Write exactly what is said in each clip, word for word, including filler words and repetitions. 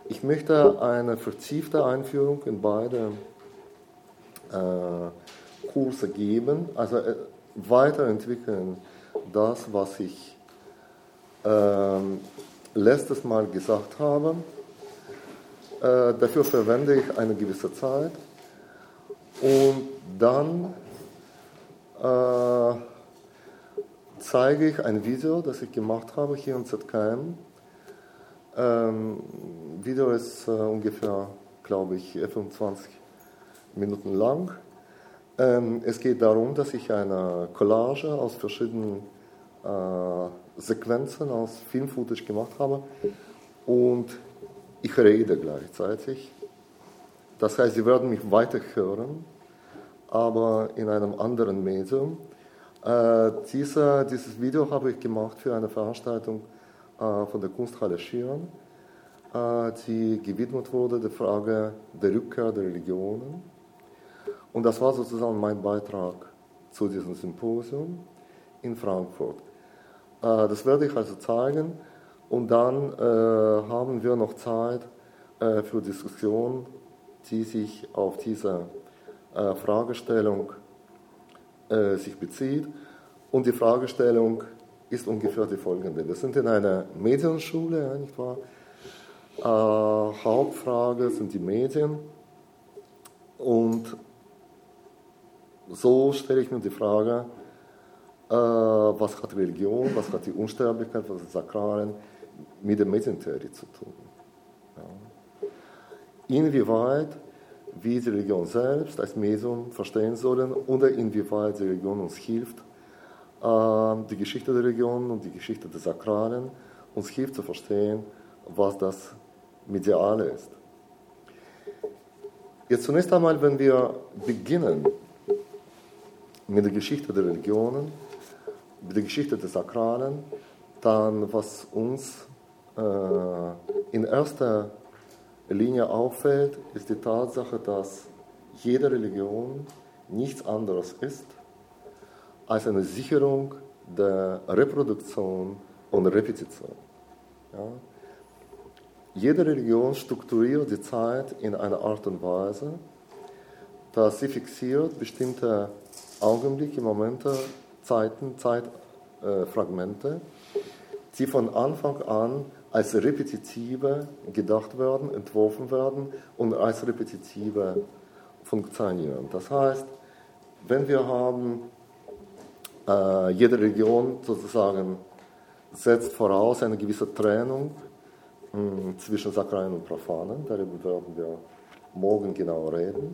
Ich möchte eine vertiefte Einführung in beide äh, Kurse geben, also äh, weiterentwickeln das, was ich äh, letztes Mal gesagt habe. Äh, dafür verwende ich eine gewisse Zeit und dann äh, zeige ich ein Video, das ich gemacht habe hier im Z K M. Ähm, Video ist äh, ungefähr, glaube ich, fünfundzwanzig Minuten lang. Ähm, es geht darum, dass ich eine Collage aus verschiedenen äh, Sequenzen aus Filmfootage gemacht habe und ich rede gleichzeitig. Das heißt, Sie werden mich weiter hören, aber in einem anderen Medium. Äh, diese, dieses Video habe ich gemacht für eine Veranstaltung äh, von der Kunsthalle Schirn, äh, die gewidmet wurde der Frage der Rückkehr der Religionen. Und das war sozusagen mein Beitrag zu diesem Symposium in Frankfurt. Äh, das werde ich also zeigen und dann äh, haben wir noch Zeit äh, für Diskussion, die sich auf diese äh, Fragestellung äh, sich bezieht. Und die Fragestellung ist ungefähr die folgende. Wir sind in einer Medienschule, ja, nicht wahr? Äh, Hauptfrage sind die Medien. Und so stelle ich mir die Frage, äh, was hat Religion, was hat die Unsterblichkeit, was ist Sakralen mit der Medientheorie zu tun. Ja. Inwieweit wir die Religion selbst als Medium verstehen sollen oder inwieweit die Religion uns hilft, äh, die Geschichte der Religion und die Geschichte der Sakralen uns hilft zu verstehen, was das Mediale ist. Jetzt zunächst einmal, wenn wir beginnen mit der Geschichte der Religionen, mit der Geschichte der Sakralen, dann was uns äh, in erster Linie auffällt, ist die Tatsache, dass jede Religion nichts anderes ist als eine Sicherung der Reproduktion und Repetition. Ja? Jede Religion strukturiert die Zeit in einer Art und Weise, dass sie fixiert bestimmte Augenblicke, Momente, Zeiten, Zeitfragmente, äh, die von Anfang an als repetitive gedacht werden, entworfen werden und als repetitive funktionieren. Das heißt, wenn wir haben, äh, jede Religion sozusagen setzt voraus eine gewisse Trennung mh, zwischen Sakralen und Profanen, darüber werden wir morgen genau reden.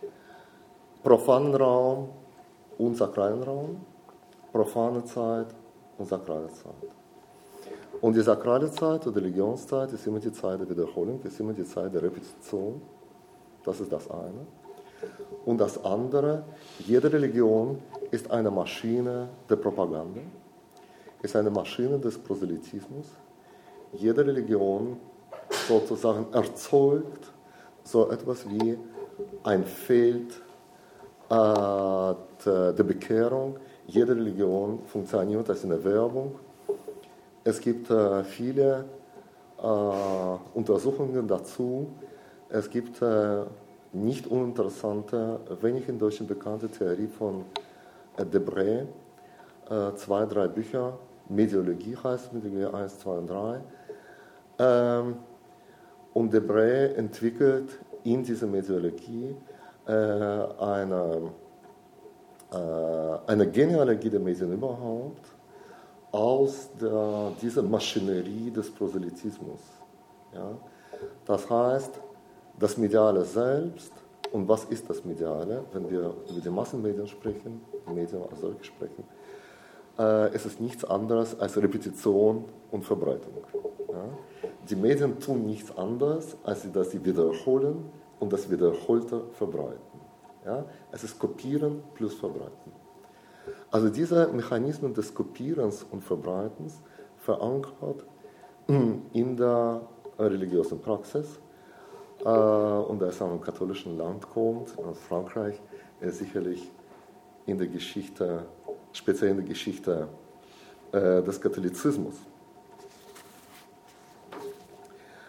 Profanen Raum und sakralen Raum, profane Zeit und sakrale Zeit. Und die sakrale Zeit oder Religionszeit ist immer die Zeit der Wiederholung, ist immer die Zeit der Repetition. Das ist das eine. Und das andere, jede Religion ist eine Maschine der Propaganda, ist eine Maschine des Proselytismus. Jede Religion sozusagen erzeugt so etwas wie ein Feld äh, der, der Bekehrung. Jede Religion funktioniert als eine Werbung. Es gibt äh, viele äh, Untersuchungen dazu. Es gibt äh, nicht uninteressante, wenig in Deutschland bekannte Theorie von äh, Debré. Äh, zwei, drei Bücher. Mediologie heißt Mediologie eins, zwei und drei. Ähm, und Debré entwickelt in dieser Mediologie äh, eine, äh, eine Genealogie der Medien überhaupt, aus der, dieser Maschinerie des Proselytismus. Ja? Das heißt, das Mediale selbst, und was ist das Mediale, wenn wir über die Massenmedien sprechen, Medien als solche sprechen, äh, es ist nichts anderes als Repetition und Verbreitung. Ja? Die Medien tun nichts anderes, als dass sie wiederholen und das Wiederholte verbreiten. Ja? Es ist Kopieren plus Verbreiten. Also diese Mechanismen des Kopierens und Verbreitens verankert in der religiösen Praxis äh, und da es aus einem katholischen Land kommt, aus Frankreich, äh, sicherlich in der Geschichte, speziell in der Geschichte äh, des Katholizismus.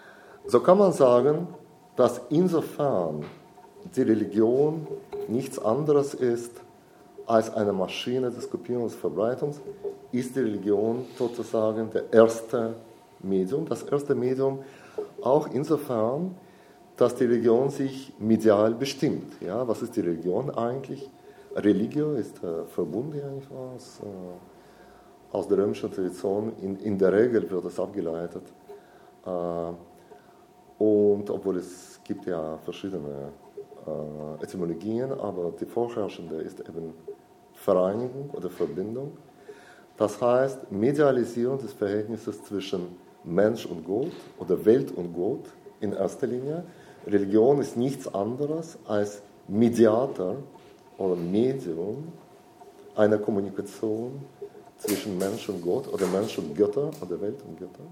So kann man sagen, dass insofern die Religion nichts anderes ist als eine Maschine des Kopierens und Verbreitungs, ist die Religion sozusagen der erste Medium, das erste Medium auch insofern, dass die Religion sich medial bestimmt. Ja, was ist die Religion eigentlich? Religio ist äh, Verbund eigentlich aus, äh, aus der römischen Tradition. In, in der Regel wird es abgeleitet. Äh, und obwohl es gibt ja verschiedene äh, Etymologien, aber die vorherrschende ist eben Vereinigung oder Verbindung. Das heißt, Medialisierung des Verhältnisses zwischen Mensch und Gott oder Welt und Gott in erster Linie. Religion ist nichts anderes als Mediator oder Medium einer Kommunikation zwischen Mensch und Gott oder Mensch und Götter oder Welt und Götter.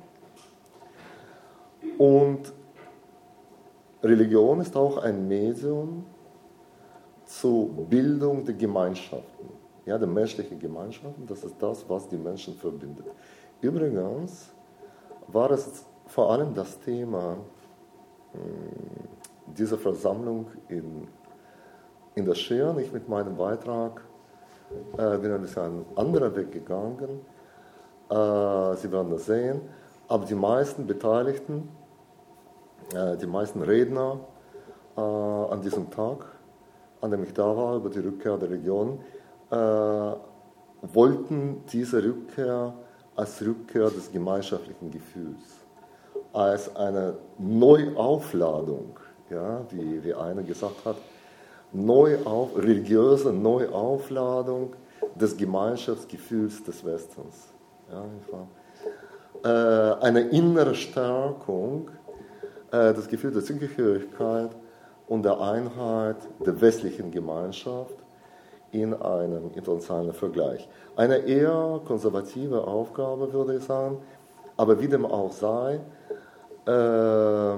Und Religion ist auch ein Medium zur Bildung der Gemeinschaften, ja, der menschlichen Gemeinschaften. Das ist das, was die Menschen verbindet. Übrigens war es vor allem das Thema mh, dieser Versammlung in, in der Cher. Ich mit meinem Beitrag äh, bin ein bisschen einen anderen Weg gegangen. Äh, Sie werden das sehen. Aber die meisten Beteiligten, äh, die meisten Redner äh, an diesem Tag, an dem ich da war, über die Rückkehr der Religion, äh, wollten diese Rückkehr als Rückkehr des gemeinschaftlichen Gefühls, als eine Neuaufladung, ja, wie, wie einer gesagt hat, Neuauf, religiöse Neuaufladung des Gemeinschaftsgefühls des Westens. Ja, äh, eine innere Stärkung äh, des Gefühls der Zugehörigkeit und der Einheit der westlichen Gemeinschaft in einem internationalen Vergleich. Eine eher konservative Aufgabe, würde ich sagen, aber wie dem auch sei, äh,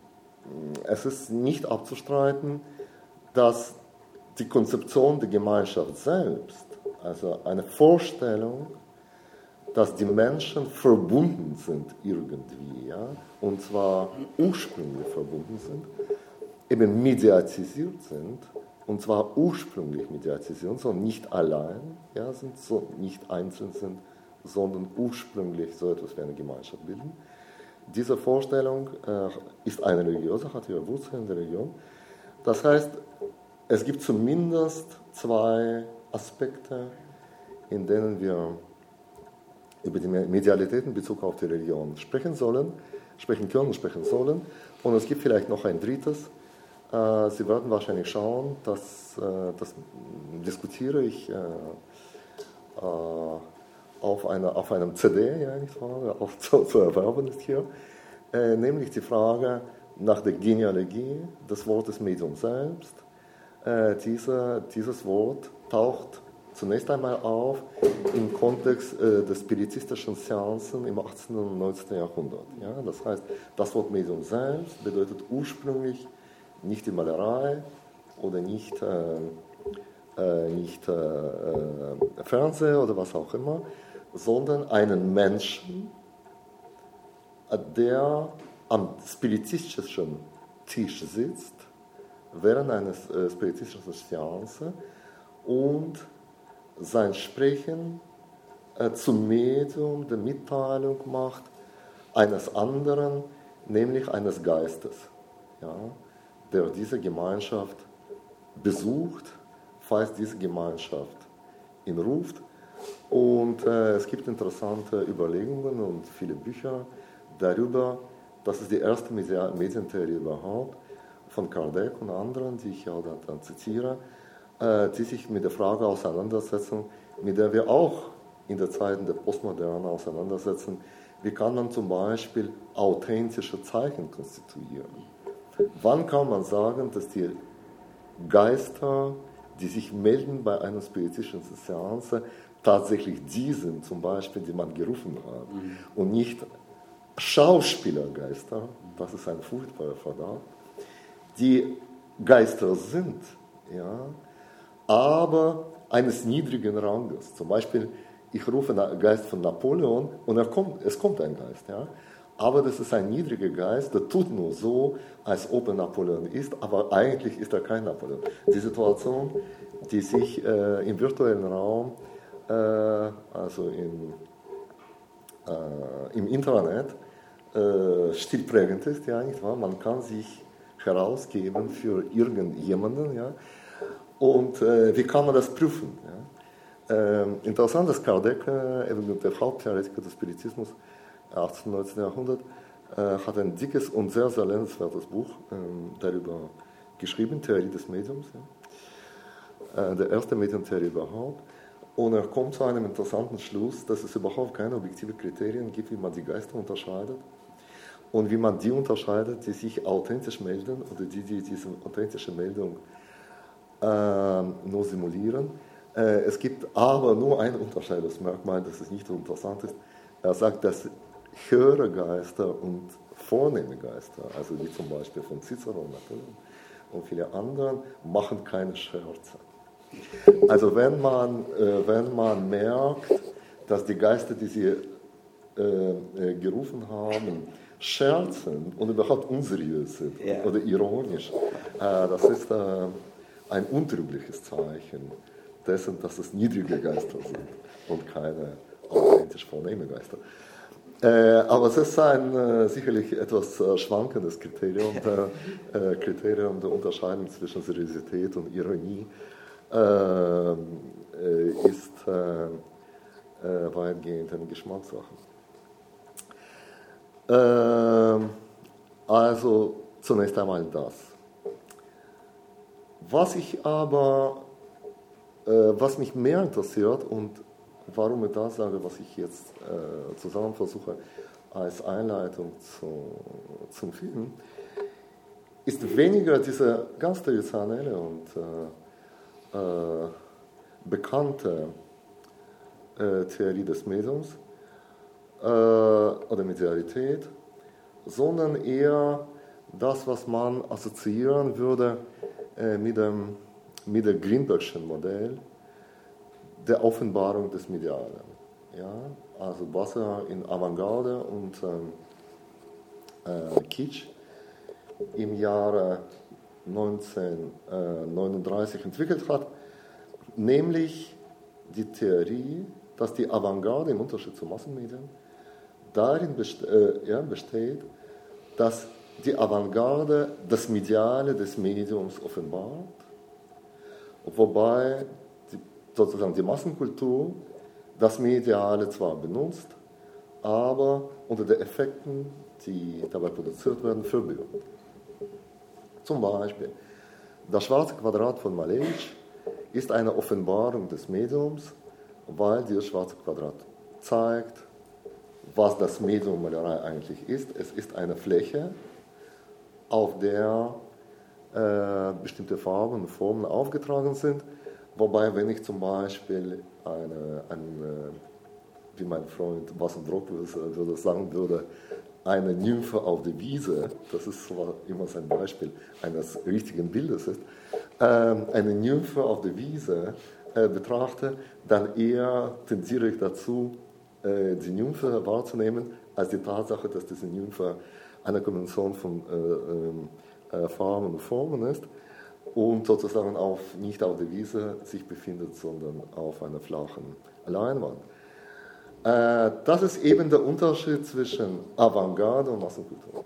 es ist nicht abzustreiten, dass die Konzeption der Gemeinschaft selbst, also eine Vorstellung, dass die Menschen verbunden sind irgendwie, ja, und zwar ursprünglich verbunden sind, eben mediatisiert sind, und zwar ursprünglich mediatisiert, sondern nicht allein, ja, sind, so nicht einzeln sind, sondern ursprünglich so etwas wie eine Gemeinschaft bilden. Diese Vorstellung äh, ist eine religiöse, hat ihre Wurzeln in der Religion. Das heißt, es gibt zumindest zwei Aspekte, in denen wir über die Medialität in Bezug auf die Religion sprechen sollen, sprechen können, sprechen sollen. Und es gibt vielleicht noch ein drittes. Äh, Sie werden wahrscheinlich schauen, dass, äh, das diskutiere ich äh, äh, auf, eine, auf einem C D, ja, nicht wahr, auf, zu, zu erwerben ist hier, äh, nämlich die Frage nach der Genealogie des Wortes Medium selbst. Äh, diese, dieses Wort taucht zunächst einmal auf im Kontext äh, der spiritistischen Seancen im achtzehnten und neunzehnten Jahrhundert. Ja? Das heißt, das Wort Medium selbst bedeutet ursprünglich nicht die Malerei oder nicht, äh, äh, nicht äh, äh, Fernseher oder was auch immer, sondern einen Menschen, der am spiritistischen Tisch sitzt, während eines äh, spiritistischen Seance und sein Sprechen äh, zum Medium der Mitteilung macht eines anderen, nämlich eines Geistes, ja, der diese Gemeinschaft besucht, falls diese Gemeinschaft ihn ruft. Und äh, es gibt interessante Überlegungen und viele Bücher darüber, das ist die erste Medientheorie überhaupt, von Kardec und anderen, die ich ja dann zitiere, äh, die sich mit der Frage auseinandersetzen, mit der wir auch in der Zeit der Postmoderne auseinandersetzen, wie kann man zum Beispiel authentische Zeichen konstituieren? Wann kann man sagen, dass die Geister, die sich melden bei einer spiritistischen Seance, tatsächlich die sind, zum Beispiel, die man gerufen hat, mhm. und nicht Schauspielergeister, das ist ein furchtbarer Verdacht, die Geister sind, ja, aber eines niedrigen Ranges. Zum Beispiel, ich rufe einen Geist von Napoleon und er kommt, es kommt ein Geist, ja, aber das ist ein niedriger Geist, der tut nur so, als ob er Napoleon ist, aber eigentlich ist er kein Napoleon. Die Situation, die sich äh, im virtuellen Raum, äh, also im, äh, im Internet, äh, stilprägend ist, ja, nicht wahr? Man kann sich herausgeben für irgendjemanden, ja, und äh, wie kann man das prüfen? Ja? Ähm, interessant ist, Kardec, äh, der Haupttheoretiker des Spiritismus, achtzehnten, neunzehnten Jahrhundert, äh, hat ein dickes und sehr, sehr lernenswertes Buch äh, darüber geschrieben, Theorie des Mediums, ja? äh, der erste Medientheorie überhaupt. Und er kommt zu einem interessanten Schluss, dass es überhaupt keine objektiven Kriterien gibt, wie man die Geister unterscheidet und wie man die unterscheidet, die sich authentisch melden oder die, die diese authentische Meldung äh, nur simulieren. Äh, es gibt aber nur ein Unterscheidungsmerkmal, das ist nicht so interessant ist. Er sagt, dass höhere Geister und vornehme Geister, also wie zum Beispiel von Cicero und Napoleon und viele anderen, machen keine Scherze. Also wenn man, äh, wenn man merkt, dass die Geister, die sie äh, äh, gerufen haben, scherzen und überhaupt unseriös sind yeah. oder ironisch, äh, das ist äh, ein untrügliches Zeichen dessen, dass es niedrige Geister sind und keine authentisch vornehme Geister. Äh, aber es ist ein äh, sicherlich etwas äh, schwankendes Kriterium der, äh, Kriterium der Unterscheidung zwischen Seriosität und Ironie äh, äh, ist äh, äh, weitgehend eine Geschmackssache. Äh, also zunächst einmal das. Was ich aber, äh, was mich mehr interessiert und warum ich das sage, was ich jetzt äh, zusammen versuche als Einleitung zu, zum Film, ist weniger diese ganz traditionelle und äh, äh, bekannte äh, Theorie des Mediums äh, oder Medialität, sondern eher das, was man assoziieren würde äh, mit dem, mit dem Greenbergschen Modell der Offenbarung des Medialen. Ja? Also was er in Avantgarde und ähm, äh, Kitsch im Jahre neunzehnhundertneununddreißig entwickelt hat, nämlich die Theorie, dass die Avantgarde im Unterschied zu Massenmedien darin best- äh, ja, besteht, dass die Avantgarde das Mediale des Mediums offenbart, wobei sozusagen die Massenkultur das Mediale zwar benutzt, aber unter den Effekten, die dabei produziert werden, verbirgt. Zum Beispiel, das schwarze Quadrat von Malevich ist eine Offenbarung des Mediums, weil dieses schwarze Quadrat zeigt, was das Medium Malerei eigentlich ist. Es ist eine Fläche, auf der äh, bestimmte Farben und Formen aufgetragen sind. Wobei, wenn ich zum Beispiel eine, eine wie mein Freund Wassendruck würde sagen würde, eine Nymphe auf der Wiese, das ist zwar immer sein Beispiel eines richtigen Bildes ist, ähm, eine Nymphe auf der Wiese äh, betrachte, dann eher tendiere ich dazu, äh, die Nymphe wahrzunehmen, als die Tatsache, dass diese Nymphe eine Kombination von äh, äh, Farben und Formen ist und sozusagen auf, nicht auf der Wiese sich befindet, sondern auf einer flachen Leinwand. Äh, das ist eben der Unterschied zwischen Avantgarde und Massenkultur.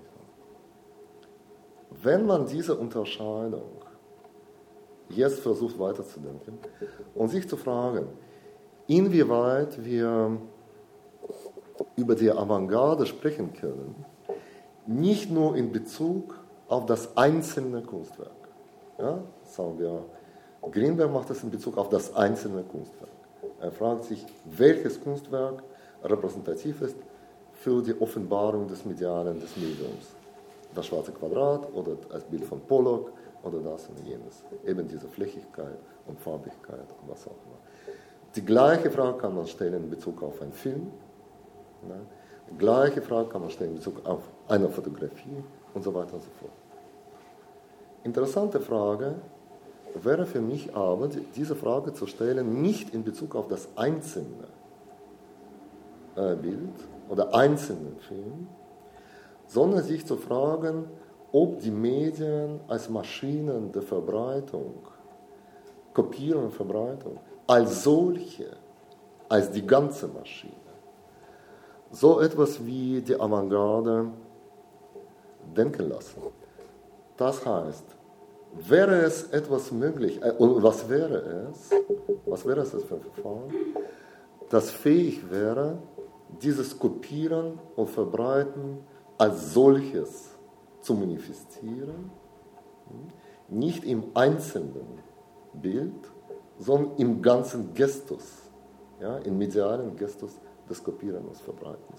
Wenn man diese Unterscheidung jetzt versucht weiterzudenken und sich zu fragen, inwieweit wir über die Avantgarde sprechen können, nicht nur in Bezug auf das einzelne Kunstwerk. Ja, sagen wir, Greenberg macht das in Bezug auf das einzelne Kunstwerk. Er fragt sich, welches Kunstwerk repräsentativ ist für die Offenbarung des Medialen des Mediums. Das schwarze Quadrat oder das Bild von Pollock oder das und jenes. Eben diese Flächigkeit und Farbigkeit und was auch immer. Die gleiche Frage kann man stellen in Bezug auf einen Film. Ne? Die gleiche Frage kann man stellen in Bezug auf eine Fotografie und so weiter und so fort. Interessante Frage wäre für mich aber, diese Frage zu stellen, nicht in Bezug auf das einzelne äh, Bild oder einzelnen Film, sondern sich zu fragen, ob die Medien als Maschinen der Verbreitung, Kopierung und Verbreitung, als solche, als die ganze Maschine, so etwas wie die Avantgarde denken lassen. Das heißt, wäre es etwas möglich, äh, und was wäre es, was wäre es für ein Verfahren, das fähig wäre, dieses Kopieren und Verbreiten als solches zu manifestieren, nicht im einzelnen Bild, sondern im ganzen Gestus, ja, im medialen Gestus des Kopierens und Verbreitens.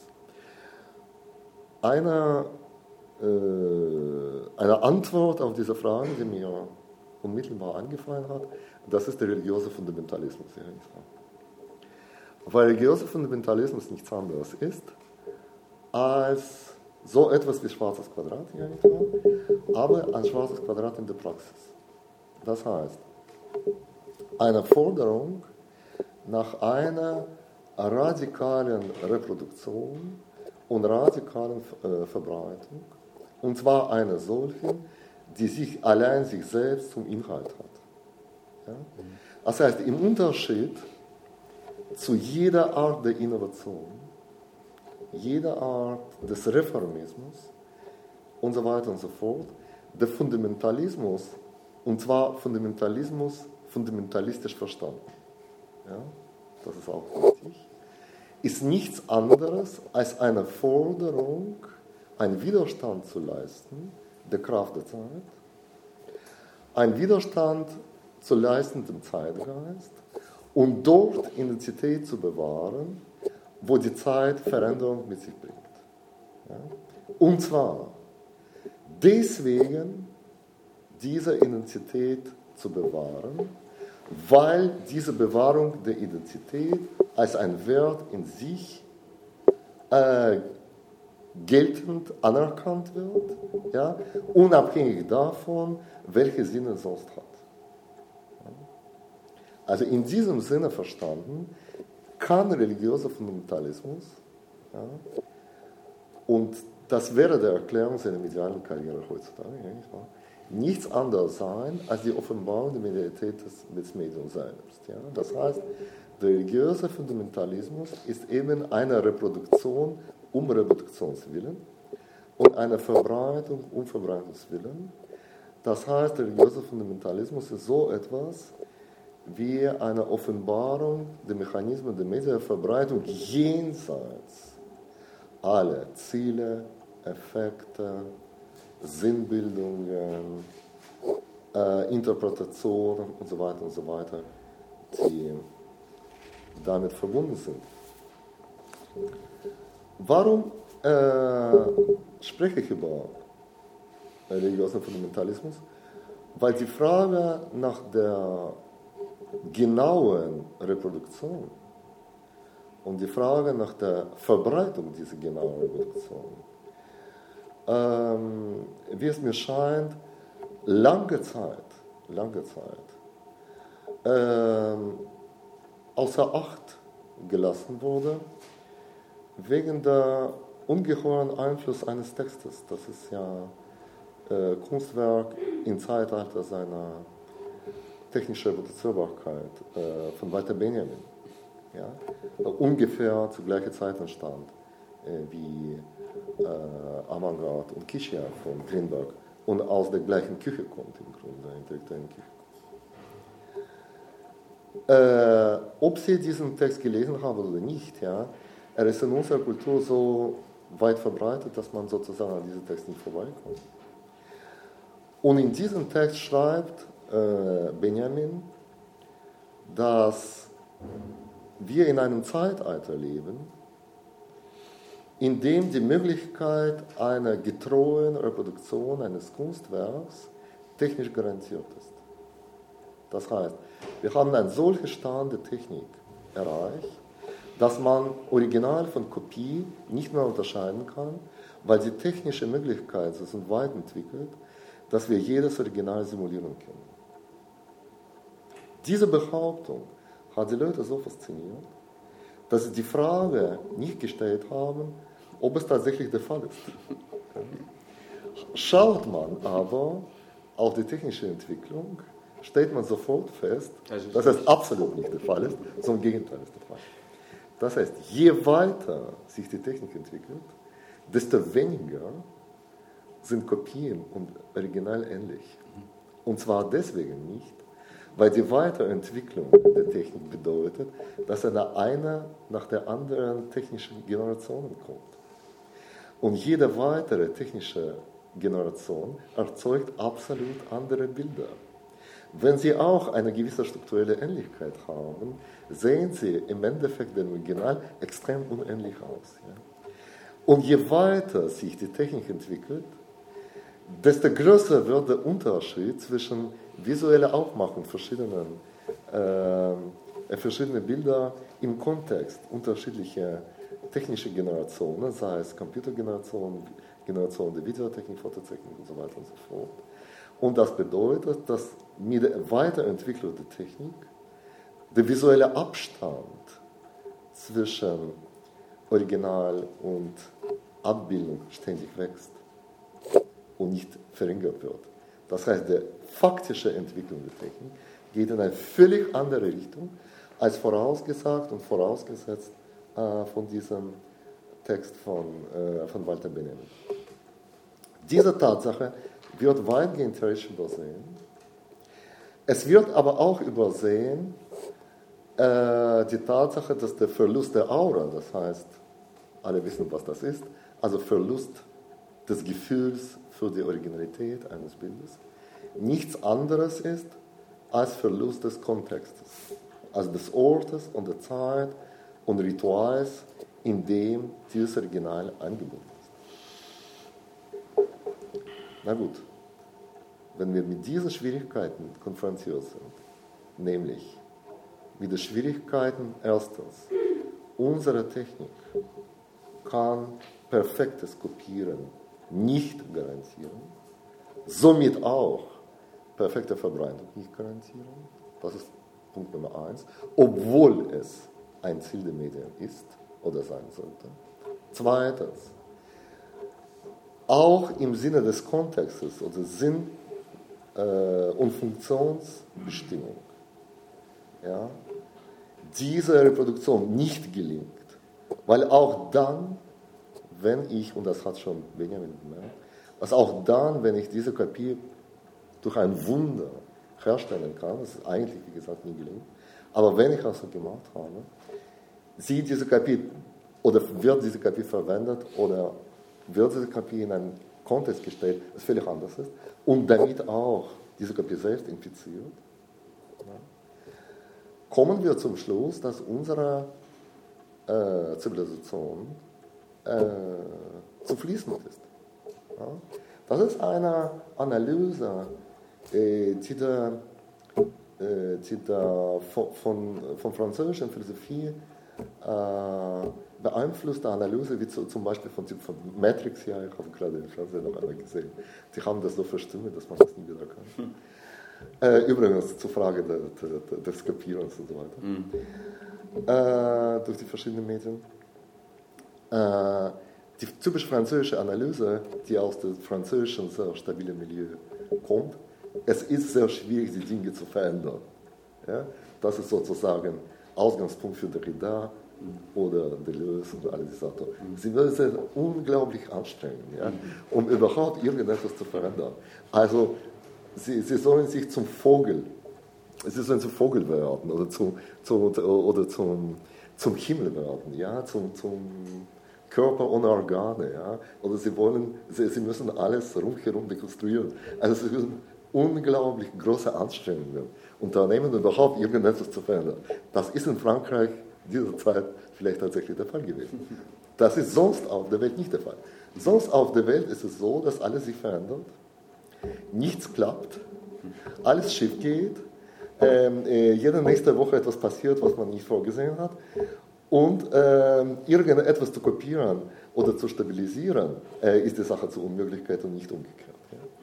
Eine, äh, eine Antwort auf diese Frage, die mir unmittelbar eingefallen hat, das ist der religiöse Fundamentalismus. Ja, weil religiöser Fundamentalismus nichts anderes ist als so etwas wie schwarzes Quadrat, ja, nicht wahr? Aber ein schwarzes Quadrat in der Praxis. Das heißt, eine Forderung nach einer radikalen Reproduktion und radikalen äh, Verbreitung, und zwar einer solchen, die sich allein sich selbst zum Inhalt hat. Ja? Das heißt, im Unterschied zu jeder Art der Innovation, jeder Art des Reformismus und so weiter und so fort, der Fundamentalismus, und zwar Fundamentalismus fundamentalistisch verstanden, ja, das ist auch wichtig, ist nichts anderes als eine Forderung, einen Widerstand zu leisten, der Kraft der Zeit, einen Widerstand zu leisten dem Zeitgeist und dort Identität zu bewahren, wo die Zeit Veränderung mit sich bringt. Ja? Und zwar deswegen diese Identität zu bewahren, weil diese Bewahrung der Identität als ein Wert in sich äh, geltend anerkannt wird, ja? Unabhängig davon, welche Sinne es sonst hat. Ja? Also in diesem Sinne verstanden, kann religiöser Fundamentalismus, ja, und das wäre die Erklärung seiner medialen Karriere heutzutage, ja, nicht wahr? Nichts anderes sein als die Offenbarung der Medialität des, des Mediums selbst. Ja? Das heißt, der religiöse Fundamentalismus ist eben eine Reproduktion um Reproduktionswillen und eine Verbreitung um Verbreitungswillen. Das heißt, der religiöse Fundamentalismus ist so etwas wie eine Offenbarung der Mechanismen der Medienverbreitung jenseits aller Ziele, Effekte, Sinnbildungen, äh, Interpretationen und so weiter und so weiter, die damit verbunden sind. Warum äh, spreche ich über religiösen Fundamentalismus? Weil die Frage nach der genauen Reproduktion und die Frage nach der Verbreitung dieser genauen Reproduktion, ähm, wie es mir scheint, lange Zeit, lange Zeit ähm, außer Acht gelassen wurde, wegen der ungeheuren Einfluss eines Textes. Das ist ja äh, Kunstwerk im Zeitalter seiner technische Reproduzierbarkeit äh, von Walter Benjamin, ja, ungefähr zur gleichen Zeit entstand äh, wie äh, Avantgarde und Kishia von Greenberg und aus der gleichen Küche kommt im Grunde, der intellektuellen Küche. Äh, ob Sie diesen Text gelesen haben oder nicht, ja, er ist in unserer Kultur so weit verbreitet, dass man sozusagen an diesem Text nicht vorbeikommt. Und in diesem Text schreibt Benjamin, dass wir in einem Zeitalter leben, in dem die Möglichkeit einer getreuen Reproduktion eines Kunstwerks technisch garantiert ist. Das heißt, wir haben einen solchen Stand der Technik erreicht, dass man Original von Kopie nicht mehr unterscheiden kann, weil die technische Möglichkeit ist so weit entwickelt, dass wir jedes Original simulieren können. Diese Behauptung hat die Leute so fasziniert, dass sie die Frage nicht gestellt haben, ob es tatsächlich der Fall ist. Schaut man aber auf die technische Entwicklung, stellt man sofort fest, also dass das absolut nicht der Fall ist, sondern im Gegenteil ist der Fall. Das heißt, je weiter sich die Technik entwickelt, desto weniger sind Kopien und Original ähnlich. Und zwar deswegen nicht, weil die Weiterentwicklung der Technik bedeutet, dass eine, eine nach der anderen technischen Generation kommt. Und jede weitere technische Generation erzeugt absolut andere Bilder. Wenn Sie auch eine gewisse strukturelle Ähnlichkeit haben, sehen Sie im Endeffekt dem Original extrem unähnlich aus. Ja? Und je weiter sich die Technik entwickelt, desto größer wird der Unterschied zwischen visueller Aufmachung verschiedener äh, verschiedene Bilder im Kontext unterschiedlicher technischer Generationen, sei es Computergeneration, Generation der Videotechnik, Fototechnik und so weiter und so fort. Und das bedeutet, dass mit der Weiterentwicklung der Technik der visuelle Abstand zwischen Original und Abbildung ständig wächst und nicht verringert wird. Das heißt, die faktische Entwicklung der Technik geht in eine völlig andere Richtung als vorausgesagt und vorausgesetzt äh, von diesem Text von, äh, von Walter Benjamin. Diese Tatsache wird weitgehend theoretisch übersehen. Es wird aber auch übersehen äh, die Tatsache, dass der Verlust der Aura, das heißt, alle wissen, was das ist, also Verlust des Gefühls für die Originalität eines Bildes, nichts anderes ist als Verlust des Kontextes, also des Ortes und der Zeit und Rituals, in dem dieses Original eingebunden ist. Na gut, wenn wir mit diesen Schwierigkeiten konfrontiert sind, nämlich mit den Schwierigkeiten erstens, unsere Technik kann perfektes Kopieren nicht garantieren, somit auch perfekte Verbreitung nicht garantieren. Das ist Punkt Nummer eins, obwohl es ein Ziel der Medien ist oder sein sollte. Zweitens, auch im Sinne des Kontextes oder Sinn- äh, und Funktionsbestimmung, ja, diese Reproduktion nicht gelingt, weil auch dann, wenn ich, und das hat schon Benjamin gemerkt, also auch dann, wenn ich diese Kopie durch ein Wunder herstellen kann, das ist eigentlich, wie gesagt, nie gelingt, aber wenn ich das so gemacht habe, sieht diese Kopie oder wird diese Kopie verwendet oder wird diese Kopie in einen Kontext gestellt, das völlig anders ist und damit auch diese Kopie selbst infiziert, ja, kommen wir zum Schluss, dass unsere äh, Zivilisation äh, zu fließend ist. Ja. Das ist eine Analyse, äh, die, der, äh, die der von, von, von französischer Philosophie äh, beeinflusste Analyse, wie zu, zum Beispiel von, von Matrix, ja, ich habe gerade den Fernseher noch einmal gesehen. Die haben das so verstimmt, dass man das nie wieder kann. Äh, übrigens zur Frage der, der, des Kopierens und so weiter. Mhm. Äh, durch die verschiedenen Medien. Äh, die typisch französische Analyse, die aus dem französischen sehr stabilen Milieu kommt, es ist sehr schwierig, die Dinge zu verändern. Ja? Das ist sozusagen Ausgangspunkt für Derrida oder Deleuze und alle diese Autoren. Sie müssen sich unglaublich anstrengen, ja? um überhaupt irgendetwas zu verändern. Also sie, sie sollen sich zum Vogel, sie sollen zum Vogel werden oder zum, zum, oder zum, zum Himmel werden, ja? zum, zum Körper ohne Organe. Ja? Oder sie, wollen, sie, sie müssen alles rundherum dekonstruieren. Also sie müssen unglaublich große Anstrengungen unternehmen, um überhaupt irgendetwas zu verändern. Das ist in Frankreich dieser Zeit vielleicht tatsächlich der Fall gewesen. Das ist sonst auf der Welt nicht der Fall. Sonst auf der Welt ist es so, dass alles sich verändert, nichts klappt, alles schief geht, ähm, äh, jede nächste Woche etwas passiert, was man nicht vorgesehen hat und ähm, irgendetwas zu kopieren oder zu stabilisieren, äh, ist die Sache zur Unmöglichkeit und nicht umgekehrt.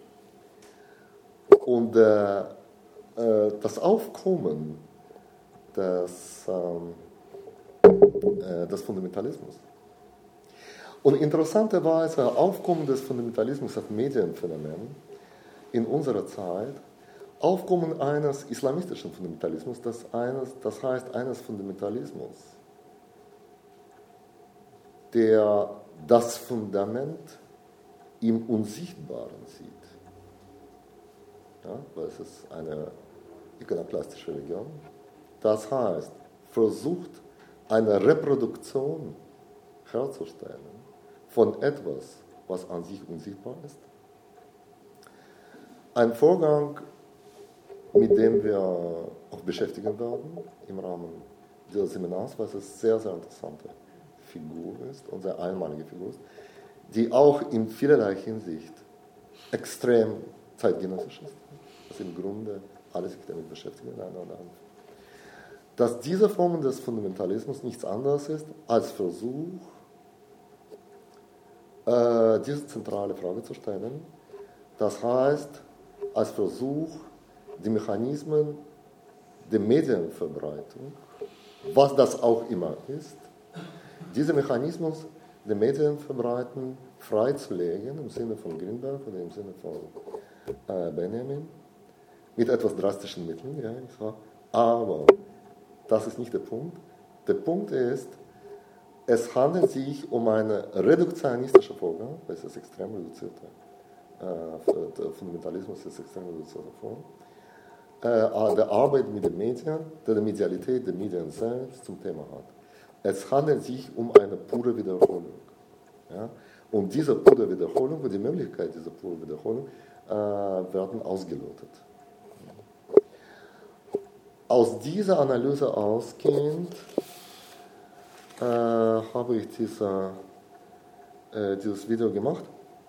Ja. Und äh, äh, das Aufkommen des ähm, des Fundamentalismus Und interessanterweise Aufkommen des Fundamentalismus als Medienphänomen in unserer Zeit, Aufkommen eines islamistischen Fundamentalismus, das, eines, das heißt eines Fundamentalismus, der das Fundament im Unsichtbaren sieht. Ja, weil es ist eine ikonoklastische Religion. Das heißt, versucht eine Reproduktion herzustellen von etwas, was an sich unsichtbar ist. Ein Vorgang, mit dem wir auch beschäftigen werden im Rahmen dieses Seminars, weil es eine sehr, sehr interessante Figur ist und sehr einmalige Figur ist, die auch in vielerlei Hinsicht extrem zeitgenössisch ist. Das im Grunde alle sich damit beschäftigen, einer oder andere. Dass diese Form des Fundamentalismus nichts anderes ist als Versuch, äh, diese zentrale Frage zu stellen. Das heißt, als Versuch, die Mechanismen der Medienverbreitung, was das auch immer ist, diese Mechanismus der Medienverbreitung freizulegen, im Sinne von Grünberg oder im Sinne von äh, Benjamin, mit etwas drastischen Mitteln. Ja, ich sag, aber das ist nicht der Punkt. Der Punkt ist, es handelt sich um eine reduktionistische Vorgang, das ist extrem reduzierte, äh, der Fundamentalismus ist extrem reduzierte Form, äh, der Arbeit mit den Medien, der die Medialität der Medien selbst zum Thema hat. Es handelt sich um eine pure Wiederholung. Ja? Und diese pure Wiederholung, und die Möglichkeit dieser pure Wiederholung, äh, werden ausgelotet. Aus dieser Analyse ausgehend äh, habe ich diese, äh, dieses Video gemacht,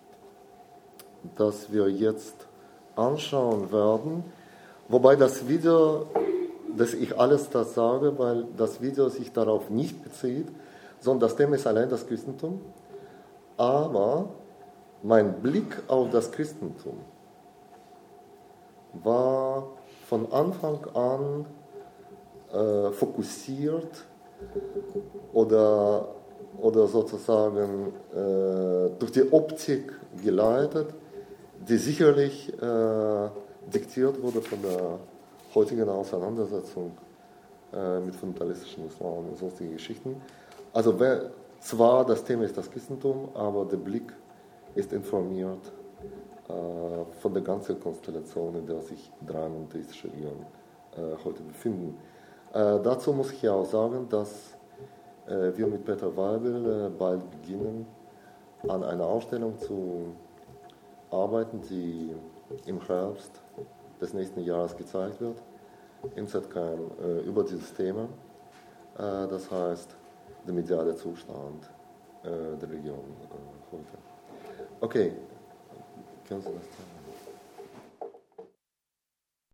das wir jetzt anschauen werden. Wobei das Video, dass ich alles das sage, weil das Video sich darauf nicht bezieht, sondern das Thema ist allein das Christentum. Aber mein Blick auf das Christentum war von Anfang an äh, fokussiert oder, oder sozusagen äh, durch die Optik geleitet, die sicherlich äh, diktiert wurde von der heutigen Auseinandersetzung äh, mit fundamentalistischem Islam und sonstigen Geschichten. Also wer, zwar das Thema ist das Christentum, aber der Blick ist informiert äh, von der ganzen Konstellation, in der sich drei monotheistische Ehen äh, heute befinden. Äh, dazu muss ich ja auch sagen, dass äh, wir mit Peter Weibel äh, bald beginnen, an einer Ausstellung zu arbeiten, die im Herbst des nächsten Jahres gezeigt wird, im Z K M, äh, über dieses Thema. Äh, das heißt, der mediale Zustand äh, der Region äh, heute. Okay, können Sie das sagen?